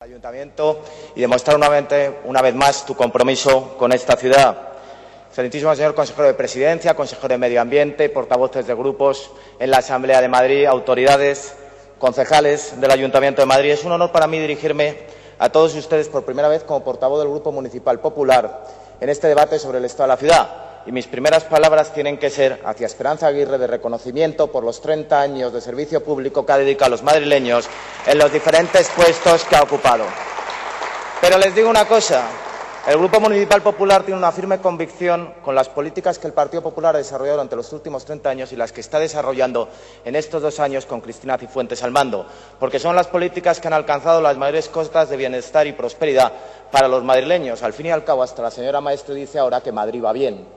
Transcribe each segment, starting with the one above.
Ayuntamiento y demostrar una vez más tu compromiso con esta ciudad. Excelentísimo señor consejero de Presidencia, consejero de Medio Ambiente, portavoces de grupos en la Asamblea de Madrid, autoridades, concejales del Ayuntamiento de Madrid. Es un honor para mí dirigirme a todos ustedes por primera vez como portavoz del Grupo Municipal Popular en este debate sobre el estado de la ciudad. Y mis primeras palabras tienen que ser hacia Esperanza Aguirre de reconocimiento por los 30 años de servicio público que ha dedicado a los madrileños en los diferentes puestos que ha ocupado. Pero les digo una cosa, el Grupo Municipal Popular tiene una firme convicción con las políticas que el Partido Popular ha desarrollado durante los últimos 30 años y las que está desarrollando en estos 2 años con Cristina Cifuentes al mando, porque son las políticas que han alcanzado las mayores cotas de bienestar y prosperidad para los madrileños. Al fin y al cabo, hasta la señora Maestre dice ahora que Madrid va bien.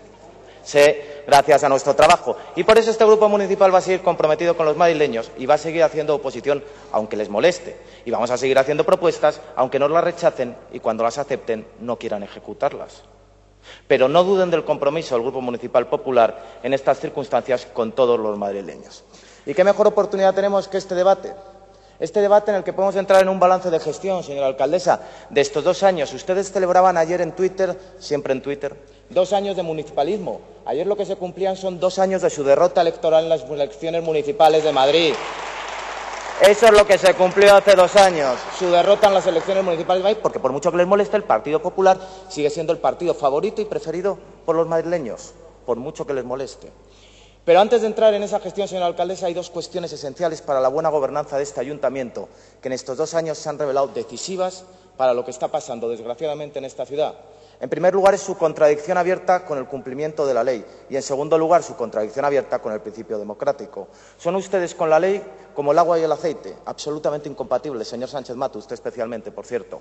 Gracias a nuestro trabajo. Y por eso este Grupo Municipal va a seguir comprometido con los madrileños y va a seguir haciendo oposición aunque les moleste. Y vamos a seguir haciendo propuestas aunque nos las rechacen y cuando las acepten no quieran ejecutarlas. Pero no duden del compromiso del Grupo Municipal Popular en estas circunstancias con todos los madrileños. ¿Y qué mejor oportunidad tenemos que este debate? Este debate en el que podemos entrar en un balance de gestión, señora alcaldesa, de estos 2 años. Ustedes celebraban ayer en Twitter, siempre en Twitter, 2 años de municipalismo. Ayer lo que se cumplían son 2 años de su derrota electoral en las elecciones municipales de Madrid. Eso es lo que se cumplió hace 2 años, su derrota en las elecciones municipales de Madrid, porque por mucho que les moleste, el Partido Popular sigue siendo el partido favorito y preferido por los madrileños, por mucho que les moleste. Pero antes de entrar en esa gestión, señora alcaldesa, hay 2 cuestiones esenciales para la buena gobernanza de este ayuntamiento, que en estos 2 años se han revelado decisivas para lo que está pasando, desgraciadamente, en esta ciudad. En primer lugar, es su contradicción abierta con el cumplimiento de la ley y, en segundo lugar, su contradicción abierta con el principio democrático. Son ustedes con la ley como el agua y el aceite, absolutamente incompatibles, señor Sánchez Mato, usted especialmente, por cierto.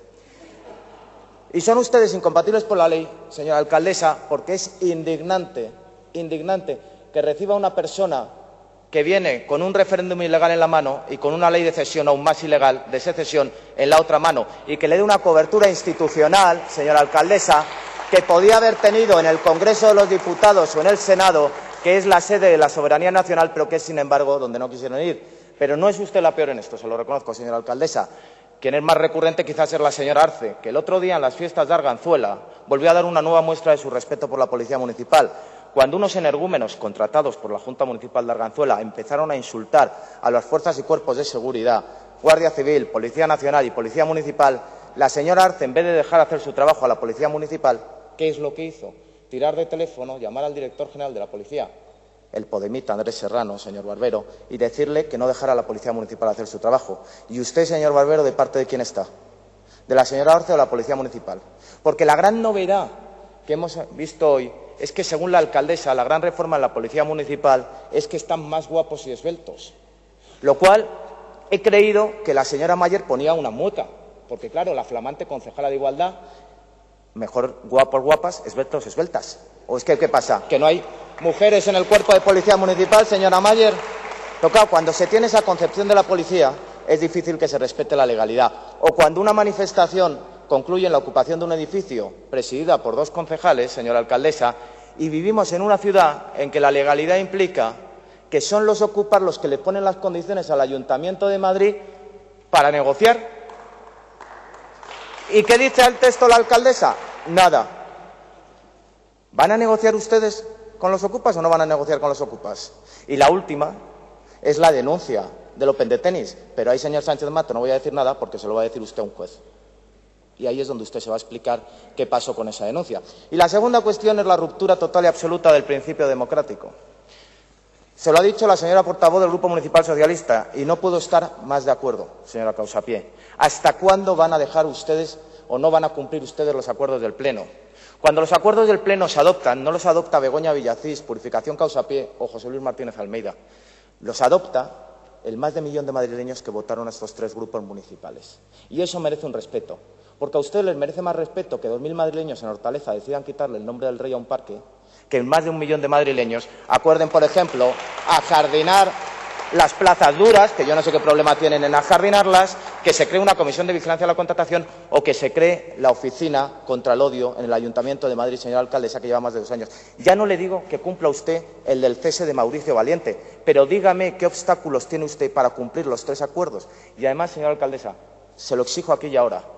Y son ustedes incompatibles por la ley, señora alcaldesa, porque es indignante que reciba una persona que viene con un referéndum ilegal en la mano y con una ley de cesión aún más ilegal de secesión en la otra mano y que le dé una cobertura institucional, señora alcaldesa, que podía haber tenido en el Congreso de los Diputados o en el Senado, que es la sede de la soberanía nacional, pero que es, sin embargo, donde no quisieron ir. Pero no es usted la peor en esto, se lo reconozco, señora alcaldesa. Quien es más recurrente quizás es la señora Arce, que el otro día en las fiestas de Arganzuela volvió a dar una nueva muestra de su respeto por la Policía Municipal. Cuando unos energúmenos contratados por la Junta Municipal de Arganzuela empezaron a insultar a las fuerzas y cuerpos de seguridad, Guardia Civil, Policía Nacional y Policía Municipal, la señora Arce, en vez de dejar hacer su trabajo a la Policía Municipal, ¿qué es lo que hizo? Tirar de teléfono, llamar al director general de la Policía, el podemita Andrés Serrano, señor Barbero, y decirle que no dejara a la Policía Municipal hacer su trabajo. ¿Y usted, señor Barbero, de parte de quién está? ¿De la señora Arce o de la Policía Municipal? Porque la gran novedad que hemos visto hoy es que, según la alcaldesa, la gran reforma en la Policía Municipal es que están más guapos y esbeltos. Lo cual he creído que la señora Mayer ponía una mueca, porque, claro, la flamante concejala de Igualdad, mejor guapos, guapas, esbeltos, esbeltas. ¿O es que qué pasa? ¿Que no hay mujeres en el cuerpo de Policía Municipal, señora Mayer? Pero, claro, cuando se tiene esa concepción de la policía, es difícil que se respete la legalidad. O cuando una manifestación concluye en la ocupación de un edificio presidida por 2 concejales, señora alcaldesa, y vivimos en una ciudad en que la legalidad implica que son los ocupas los que le ponen las condiciones al Ayuntamiento de Madrid para negociar. ¿Y qué dice el texto la alcaldesa? Nada. ¿Van a negociar ustedes con los ocupas o no van a negociar con los ocupas? Y la última es la denuncia del Open de tenis. Pero ahí, señor Sánchez Mato, no voy a decir nada porque se lo va a decir usted a un juez. Y ahí es donde usted se va a explicar qué pasó con esa denuncia. Y la segunda cuestión es la ruptura total y absoluta del principio democrático. Se lo ha dicho la señora portavoz del Grupo Municipal Socialista y no puedo estar más de acuerdo, señora Causapié. ¿Hasta cuándo van a dejar ustedes o no van a cumplir ustedes los acuerdos del Pleno? Cuando los acuerdos del Pleno se adoptan, no los adopta Begoña Villacís, Purificación Causapié o José Luis Martínez Almeida. Los adopta el más de 1 millón de madrileños que votaron a estos 3 grupos municipales. Y eso merece un respeto. Porque a ustedes les merece más respeto que 2.000 madrileños en Hortaleza decidan quitarle el nombre del rey a un parque, que más de 1 millón de madrileños acuerden, por ejemplo, ajardinar las plazas duras, que yo no sé qué problema tienen en ajardinarlas, que se cree una comisión de vigilancia a la contratación o que se cree la oficina contra el odio en el Ayuntamiento de Madrid, señora alcaldesa, que lleva más de 2 años. Ya no le digo que cumpla usted el del cese de Mauricio Valiente, pero dígame qué obstáculos tiene usted para cumplir los 3 acuerdos. Y además, señora alcaldesa, se lo exijo aquí y ahora.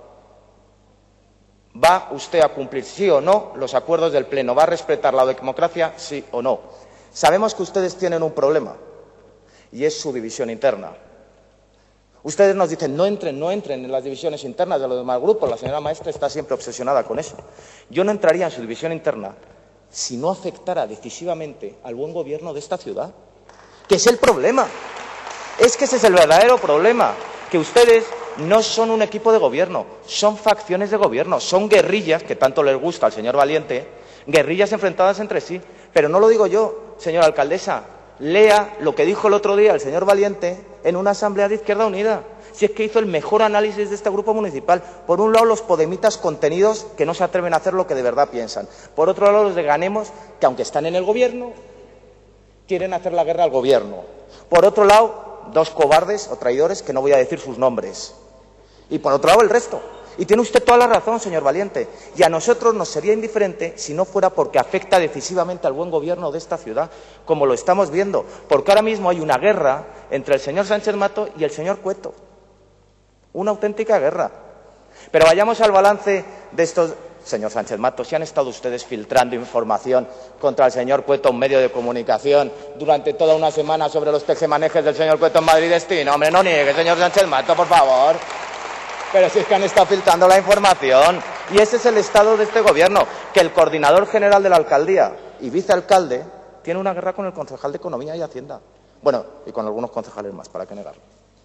¿Va usted a cumplir, sí o no, los acuerdos del Pleno? ¿Va a respetar la democracia, sí o no? Sabemos que ustedes tienen un problema, y es su división interna. Ustedes nos dicen, no entren en las divisiones internas de los demás grupos. La señora Maestre está siempre obsesionada con eso. Yo no entraría en su división interna si no afectara decisivamente al buen gobierno de esta ciudad, que es el problema. Es que ese es el verdadero problema, que ustedes no son un equipo de gobierno, son facciones de gobierno, son guerrillas, que tanto les gusta al señor Valiente, guerrillas enfrentadas entre sí. Pero no lo digo yo, señora alcaldesa, lea lo que dijo el otro día el señor Valiente en una asamblea de Izquierda Unida. Si es que hizo el mejor análisis de este grupo municipal. Por un lado, los podemitas contenidos que no se atreven a hacer lo que de verdad piensan. Por otro lado, los de Ganemos, que aunque están en el gobierno, quieren hacer la guerra al gobierno. Por otro lado, dos cobardes o traidores que no voy a decir sus nombres. Y por otro lado, el resto. Y tiene usted toda la razón, señor Valiente. Y a nosotros nos sería indiferente si no fuera porque afecta decisivamente al buen gobierno de esta ciudad, como lo estamos viendo. Porque ahora mismo hay una guerra entre el señor Sánchez Mato y el señor Cueto. Una auténtica guerra. Pero vayamos al balance de estos... Señor Sánchez Mato, si han estado ustedes filtrando información contra el señor Cueto, un medio de comunicación, durante toda una semana sobre los tejemanejes del señor Cueto en Madrid Destino, hombre, no niegue, señor Sánchez Mato, por favor. Pero si es que han estado filtrando la información. Y ese es el estado de este gobierno, que el coordinador general de la alcaldía y vicealcalde tiene una guerra con el concejal de Economía y Hacienda. Bueno, y con algunos concejales más, para qué negarlo.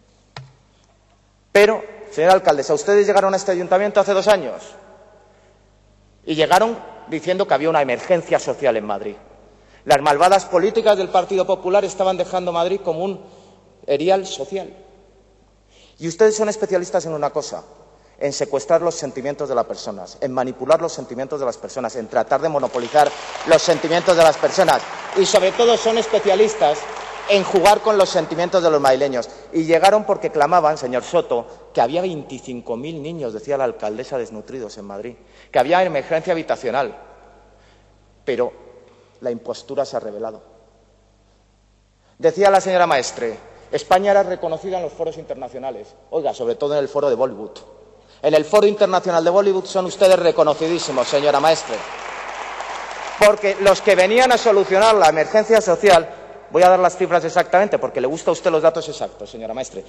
Pero, señora alcaldesa, ustedes llegaron a este ayuntamiento hace 2 años y llegaron diciendo que había una emergencia social en Madrid. Las malvadas políticas del Partido Popular estaban dejando Madrid como un erial social. Y ustedes son especialistas en una cosa, en secuestrar los sentimientos de las personas, en manipular los sentimientos de las personas, en tratar de monopolizar los sentimientos de las personas. Y sobre todo son especialistas en jugar con los sentimientos de los madrileños. Y llegaron porque clamaban, señor Soto, que había 25.000 niños, decía la alcaldesa, desnutridos en Madrid, que había emergencia habitacional. Pero la impostura se ha revelado. Decía la señora Maestre, España era reconocida en los foros internacionales. Oiga, sobre todo en el foro de Bollywood. En el foro internacional de Bollywood son ustedes reconocidísimos, señora Maestre. Porque los que venían a solucionar la emergencia social, voy a dar las cifras exactamente, porque le gusta a usted los datos exactos, señora Maestre,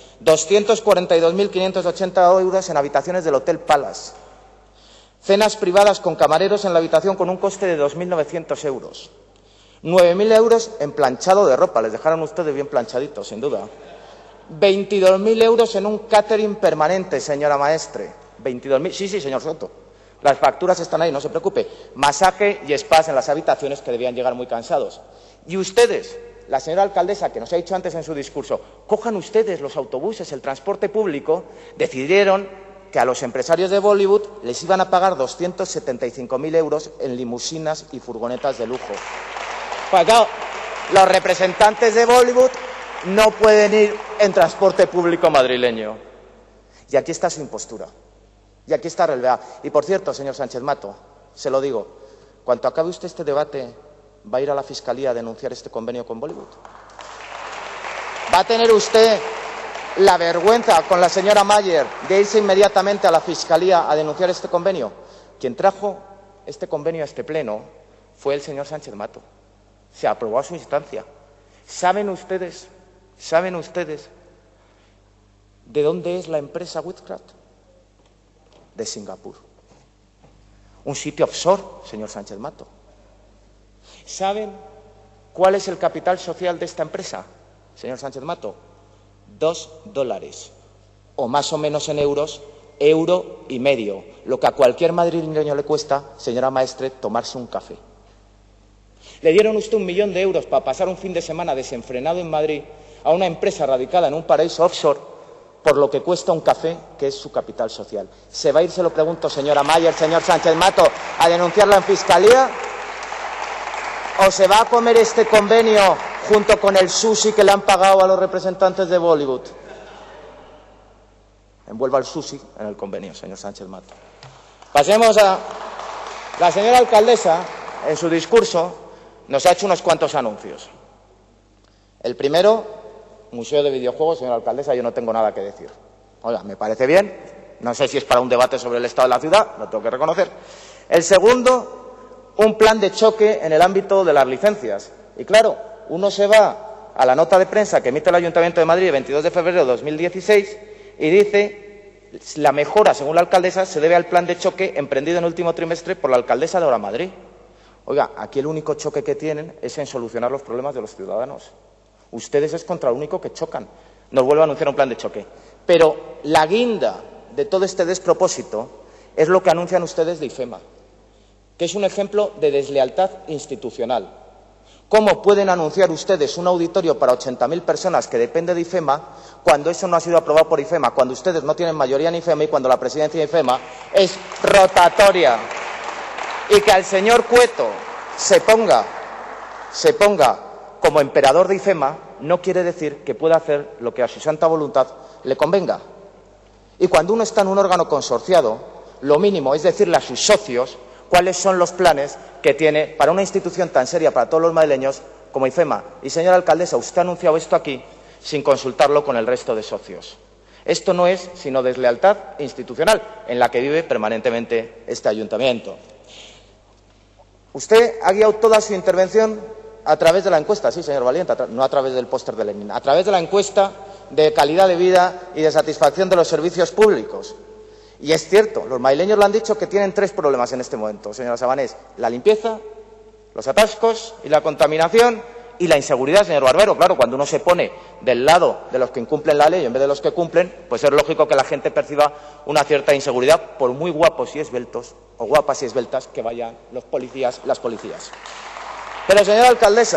242.580 euros en habitaciones del Hotel Palace. Cenas privadas con camareros en la habitación con un coste de 2.900 euros. 9.000 euros en planchado de ropa, les dejaron ustedes bien planchaditos, sin duda. 22.000 euros en un catering permanente, señora Maestre. 22.000, sí, señor Soto. Las facturas están ahí, no se preocupe. Masaje y spas en las habitaciones que debían llegar muy cansados. Y ustedes, la señora alcaldesa, que nos ha dicho antes en su discurso, cojan ustedes los autobuses, el transporte público, decidieron que a los empresarios de Bollywood les iban a pagar 275.000 euros en limusinas y furgonetas de lujo. Pues claro, los representantes de Bollywood no pueden ir en transporte público madrileño. Y aquí está su impostura. Y aquí está realidad. Y por cierto, señor Sánchez Mato, se lo digo, cuando acabe usted este debate, ¿va a ir a la Fiscalía a denunciar este convenio con Bollywood? ¿Va a tener usted la vergüenza con la señora Mayer de irse inmediatamente a la Fiscalía a denunciar este convenio? Quien trajo este convenio a este pleno fue el señor Sánchez Mato. Se aprobó a su instancia. ¿Saben ustedes de dónde es la empresa Whitcraft? De Singapur. Un sitio offshore, señor Sánchez Mato. ¿Saben cuál es el capital social de esta empresa, señor Sánchez Mato? $2, o más o menos en euros, €1,50, lo que a cualquier madrileño le cuesta, señora Maestre, tomarse un café. Le dieron usted 1 millón de euros para pasar un fin de semana desenfrenado en Madrid a una empresa radicada en un paraíso offshore por lo que cuesta un café, que es su capital social. ¿Se va a ir, se lo pregunto, señora Mayer, señor Sánchez Mato, a denunciarlo en Fiscalía? ¿O se va a comer este convenio junto con el sushi que le han pagado a los representantes de Bollywood? Envuelva el sushi en el convenio, señor Sánchez Mato. Pasemos a... La señora alcaldesa, en su discurso, nos ha hecho unos cuantos anuncios. El primero, Museo de Videojuegos, señora alcaldesa, yo no tengo nada que decir. Oiga, me parece bien, No sé si es para un debate sobre el estado de la ciudad, lo tengo que reconocer. El segundo, un plan de choque en el ámbito de las licencias. Y claro, uno se va a la nota de prensa que emite el Ayuntamiento de Madrid el 22 de febrero de 2016 y dice: la mejora, según la alcaldesa, se debe al plan de choque emprendido en el último trimestre por la alcaldesa de ahora Madrid. Oiga, aquí el único choque que tienen es en solucionar los problemas de los ciudadanos. Ustedes es contra el único que chocan. Nos vuelve a anunciar un plan de choque. Pero la guinda de todo este despropósito es lo que anuncian ustedes de IFEMA, que es un ejemplo de deslealtad institucional. ¿Cómo pueden anunciar ustedes un auditorio para 80.000 personas que depende de IFEMA cuando eso no ha sido aprobado por IFEMA, cuando ustedes no tienen mayoría en IFEMA y cuando la presidencia de IFEMA es rotatoria? Y que al señor Cueto se ponga como emperador de IFEMA no quiere decir que pueda hacer lo que a su santa voluntad le convenga. Y cuando uno está en un órgano consorciado, lo mínimo es decirle a sus socios cuáles son los planes que tiene para una institución tan seria para todos los madrileños como IFEMA. Y, señora alcaldesa, usted ha anunciado esto aquí sin consultarlo con el resto de socios. Esto no es sino deslealtad institucional en la que vive permanentemente este ayuntamiento. Usted ha guiado toda su intervención a través de la encuesta, sí, señor Valiente, no a través del póster de Lenin, a través de la encuesta de calidad de vida y de satisfacción de los servicios públicos. Y es cierto, los madrileños le han dicho que tienen tres problemas en este momento, señora Sabanés: la limpieza, los atascos y la contaminación y la inseguridad, señor Barbero. Claro, cuando uno se pone del lado de los que incumplen la ley en vez de los que cumplen, pues es lógico que la gente perciba una cierta inseguridad, por muy guapos y esbeltos o guapas y esbeltas que vayan los policías, las policías. Pero, señora alcaldesa,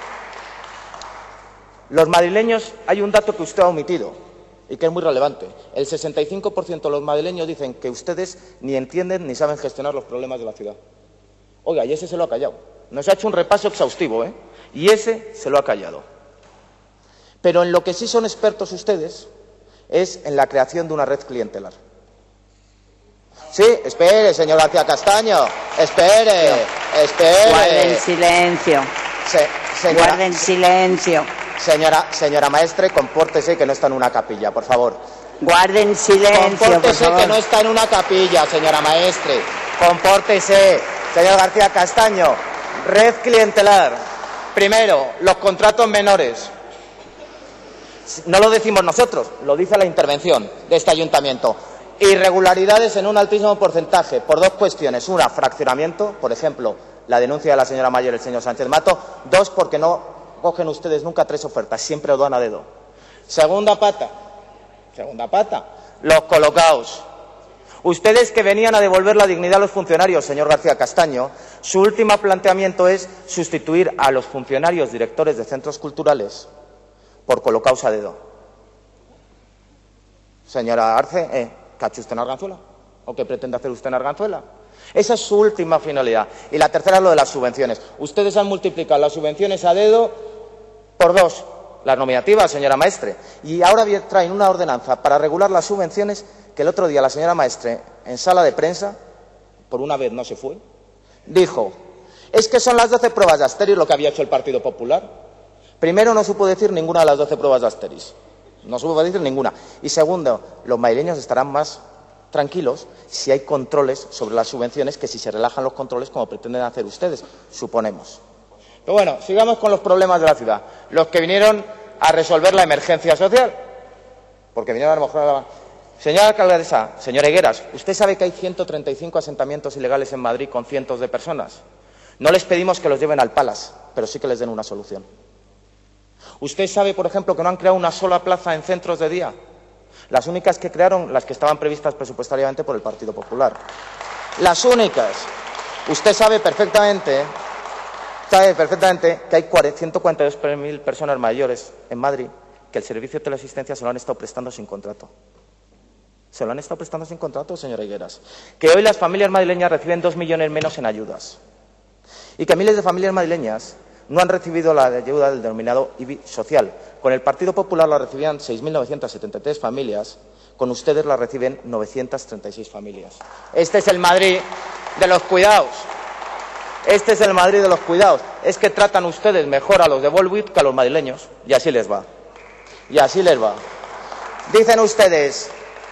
los madrileños, hay un dato que usted ha omitido y que es muy relevante. El 65% de los madrileños dicen que ustedes ni entienden ni saben gestionar los problemas de la ciudad. Oiga, y ese se lo ha callado. Nos ha hecho un repaso exhaustivo, y ese se lo ha callado. Pero en lo que sí son expertos ustedes es en la creación de una red clientelar. Sí, espere, señor García Castaño, espere. Guarden silencio. Guarden silencio. Señora maestre, compórtese que no está en una capilla, por favor. Guarden silencio, compórtese, por favor. Que no está en una capilla, señora maestre. Compórtese. Señor García Castaño, red clientelar. Primero, los contratos menores. No lo decimos nosotros, lo dice la intervención de este ayuntamiento. Irregularidades en un altísimo porcentaje por dos cuestiones. Una, fraccionamiento, por ejemplo, la denuncia de la señora Mayer y el señor Sánchez Mato. Dos, porque no cogen ustedes nunca tres ofertas, siempre lo dan a dedo. Segunda pata, los colocaos. Ustedes que venían a devolver la dignidad a los funcionarios, señor García Castaño, su último planteamiento es sustituir a los funcionarios directores de centros culturales por colocaos a dedo. Señora Arce, ¿qué ha hecho usted en Arganzuela? ¿O qué pretende hacer usted en Arganzuela? Esa es su última finalidad. Y la tercera es lo de las subvenciones. Ustedes han multiplicado las subvenciones a dedo por dos, las nominativas, señora maestre. Y ahora traen una ordenanza para regular las subvenciones que el otro día la señora maestre, en sala de prensa, por una vez no se fue, dijo: es que son las 12 pruebas de Asteris lo que había hecho el Partido Popular. Primero, no supo decir ninguna de las 12 pruebas de Asteris. No supo decir ninguna. Y segundo, los madrileños estarán más tranquilos si hay controles sobre las subvenciones que si se relajan los controles como pretenden hacer ustedes, suponemos. Pero bueno, sigamos con los problemas de la ciudad. Los que vinieron a resolver la emergencia social. Porque vinieron a lo mejor... Señora alcaldesa, señora Higueras, ¿usted sabe que hay 135 asentamientos ilegales en Madrid con cientos de personas? No les pedimos que los lleven al Palace, pero sí que les den una solución. ¿Usted sabe, por ejemplo, que no han creado una sola plaza en centros de día? Las únicas que crearon, las que estaban previstas presupuestariamente por el Partido Popular. Las únicas. Usted sabe perfectamente que hay 142.000 personas mayores en Madrid que el servicio de teleasistencia se lo han estado prestando sin contrato. Se lo han estado prestando sin contrato, señora Higueras. Que hoy las familias madrileñas reciben 2 millones menos en ayudas. Y que miles de familias madrileñas no han recibido la ayuda del denominado IBI social. Con el Partido Popular la recibían 6.973 familias, con ustedes la reciben 936 familias. Este es el Madrid de los cuidados. Este es el Madrid de los cuidados. Es que tratan ustedes mejor a los de Volvic que a los madrileños. Y así les va. Y así les va. Dicen ustedes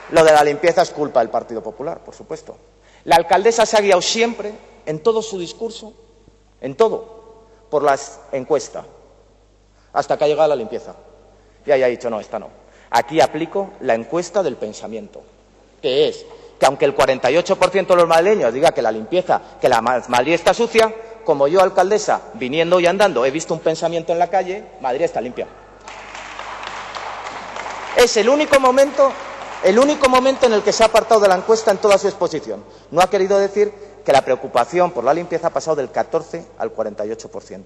lo de la limpieza es culpa del Partido Popular, por supuesto. La alcaldesa se ha guiado siempre, en todo su discurso, en todo, por las encuestas, hasta que ha llegado a la limpieza. Y ahí ha dicho, no, esta no. Aquí aplico la encuesta del pensamiento, que es que aunque el 48% de los madrileños diga que la limpieza, que la Madrid está sucia, como yo, alcaldesa, viniendo y andando, he visto un pensamiento en la calle, Madrid está limpia. Es el único momento en el que se ha apartado de la encuesta en toda su exposición. No ha querido decir que la preocupación por la limpieza ha pasado del 14 al 48%.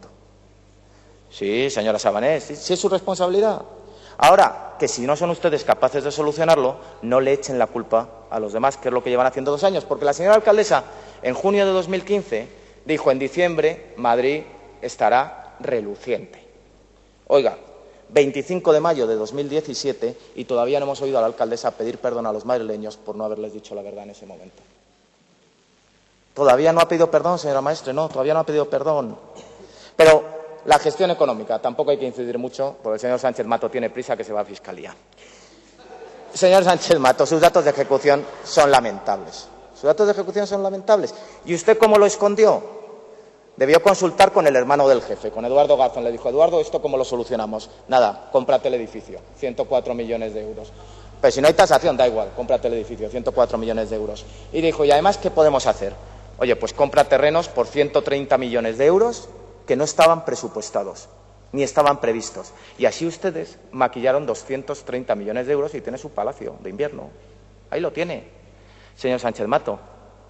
Sí, señora Sabanés, sí es su responsabilidad. Ahora, que si no son ustedes capaces de solucionarlo, no le echen la culpa a los demás, que es lo que llevan haciendo 2 años. Porque la señora alcaldesa, en junio de 2015, dijo en diciembre, Madrid estará reluciente. Oiga, 25 de mayo de 2017 y todavía no hemos oído a la alcaldesa pedir perdón a los madrileños por no haberles dicho la verdad en ese momento. ¿Todavía no ha pedido perdón, señora Maestre? No, todavía no ha pedido perdón. Pero la gestión económica, tampoco hay que incidir mucho, porque el señor Sánchez Mato tiene prisa que se va a Fiscalía. Señor Sánchez Mato, sus datos de ejecución son lamentables. Sus datos de ejecución son lamentables. ¿Y usted cómo lo escondió? Debió consultar con el hermano del jefe, con Eduardo Garzón. Le dijo, Eduardo, ¿esto cómo lo solucionamos? Nada, cómprate el edificio, 104 millones de euros. Pero si no hay tasación, da igual, cómprate el edificio, 104 millones de euros. Y dijo, ¿y además qué podemos hacer? Oye, pues compra terrenos por 130 millones de euros que no estaban presupuestados, ni estaban previstos. Y así ustedes maquillaron 230 millones de euros y tiene su palacio de invierno. Ahí lo tiene, señor Sánchez Mato.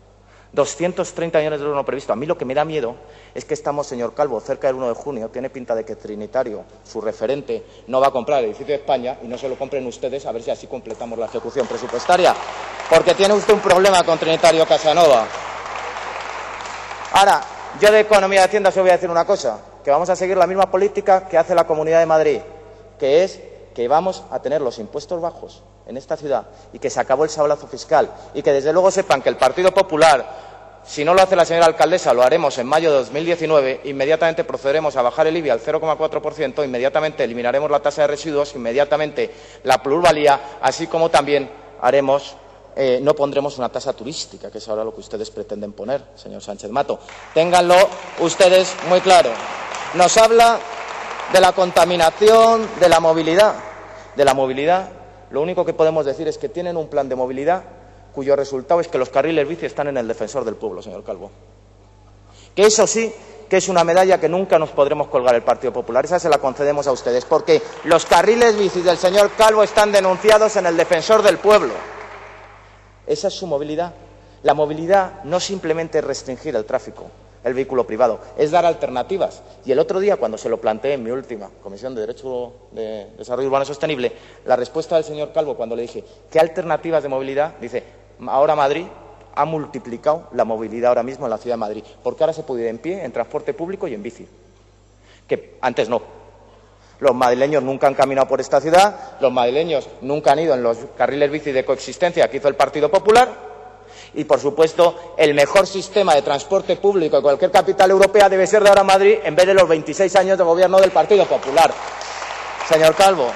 230 millones de euros no previsto. A mí lo que me da miedo es que estamos, señor Calvo, cerca del 1 de junio, tiene pinta de que Trinitario, su referente, no va a comprar el edificio de España y no se lo compren ustedes, a ver si así completamos la ejecución presupuestaria. Porque tiene usted un problema con Trinitario Casanova. Ahora, yo de Economía y Hacienda solo voy a decir una cosa, que vamos a seguir la misma política que hace la Comunidad de Madrid, que es que vamos a tener los impuestos bajos en esta ciudad y que se acabó el sablazo fiscal y que desde luego sepan que el Partido Popular, si no lo hace la señora alcaldesa, lo haremos en mayo de 2019, inmediatamente procederemos a bajar el IBI al 0,4%, inmediatamente eliminaremos la tasa de residuos, inmediatamente la plusvalía, así como también haremos, no pondremos una tasa turística, que es ahora lo que ustedes pretenden poner, señor Sánchez Mato. Ténganlo ustedes muy claro. Nos habla de la contaminación, de la movilidad. De la movilidad, lo único que podemos decir es que tienen un plan de movilidad cuyo resultado es que los carriles bici están en el Defensor del Pueblo, señor Calvo. Que eso sí, que es una medalla que nunca nos podremos colgar el Partido Popular. Esa se la concedemos a ustedes, porque los carriles bici del señor Calvo están denunciados en el Defensor del Pueblo. Esa es su movilidad. La movilidad no simplemente es restringir el tráfico, el vehículo privado, es dar alternativas. Y el otro día, cuando se lo planteé en mi última Comisión de Derecho de Desarrollo Urbano Sostenible, la respuesta del señor Calvo, cuando le dije, ¿qué alternativas de movilidad? Dice, ahora Madrid ha multiplicado la movilidad ahora mismo en la ciudad de Madrid, porque ahora se puede ir en pie, en transporte público y en bici, que antes no. Los madrileños nunca han caminado por esta ciudad, los madrileños nunca han ido en los carriles bici de coexistencia que hizo el Partido Popular. Y, por supuesto, el mejor sistema de transporte público de cualquier capital europea debe ser de ahora Madrid en vez de los 26 años de gobierno del Partido Popular. Señor Calvo.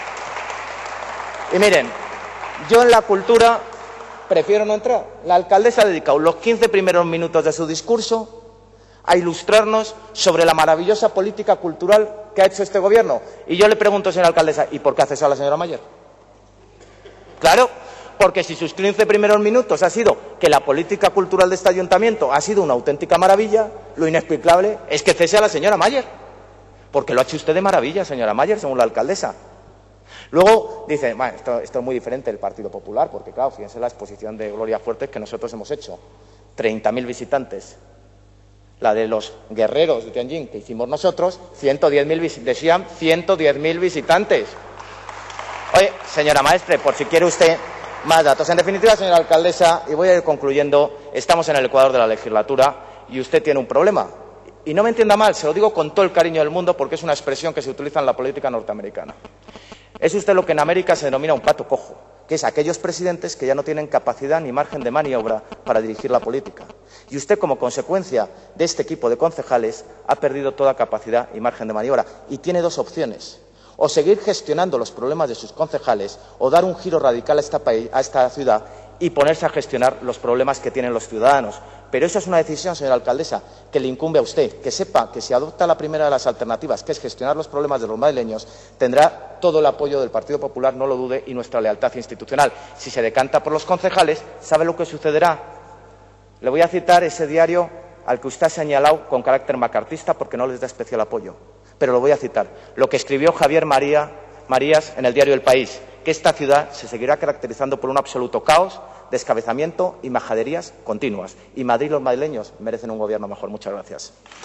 Y miren, yo en la cultura prefiero no entrar. La alcaldesa ha dedicado los 15 primeros minutos de su discurso a ilustrarnos sobre la maravillosa política cultural que ha hecho este gobierno. Y yo le pregunto, señora alcaldesa, ¿y por qué hace eso a la señora Mayer? Claro, porque si sus 15 primeros minutos ha sido que la política cultural de este ayuntamiento ha sido una auténtica maravilla, lo inexplicable es que cese a la señora Mayer. Porque lo ha hecho usted de maravilla, señora Mayer, según la alcaldesa. Luego dice, bueno, esto es muy diferente del Partido Popular, porque claro, fíjense la exposición de Gloria Fuertes que nosotros hemos hecho. 30.000 visitantes. La de los guerreros de Tianjin que hicimos nosotros, 110.000 decían 110.000 visitantes. Oye, señora Maestre, por si quiere usted más datos. En definitiva, señora alcaldesa, y voy a ir concluyendo, estamos en el Ecuador de la legislatura y usted tiene un problema. Y no me entienda mal, se lo digo con todo el cariño del mundo porque es una expresión que se utiliza en la política norteamericana. Es usted lo que en América se denomina un pato cojo, que es aquellos presidentes que ya no tienen capacidad ni margen de maniobra para dirigir la política. Y usted, como consecuencia de este equipo de concejales, ha perdido toda capacidad y margen de maniobra. Y tiene dos opciones. o seguir gestionando los problemas de sus concejales, o dar un giro radical a esta ciudad y ponerse a gestionar los problemas que tienen los ciudadanos. Pero eso es una decisión, señora alcaldesa, que le incumbe a usted. Que sepa que si adopta la primera de las alternativas, que es gestionar los problemas de los madrileños, tendrá todo el apoyo del Partido Popular, no lo dude, y nuestra lealtad institucional. Si se decanta por los concejales, ¿sabe lo que sucederá? Le voy a citar ese diario al que usted ha señalado con carácter macartista porque no les da especial apoyo. Pero lo voy a citar. Lo que escribió Javier Marías en el diario El País, que esta ciudad se seguirá caracterizando por un absoluto caos, descabezamiento y majaderías continuas. Y Madrid y los madrileños merecen un gobierno mejor. Muchas gracias.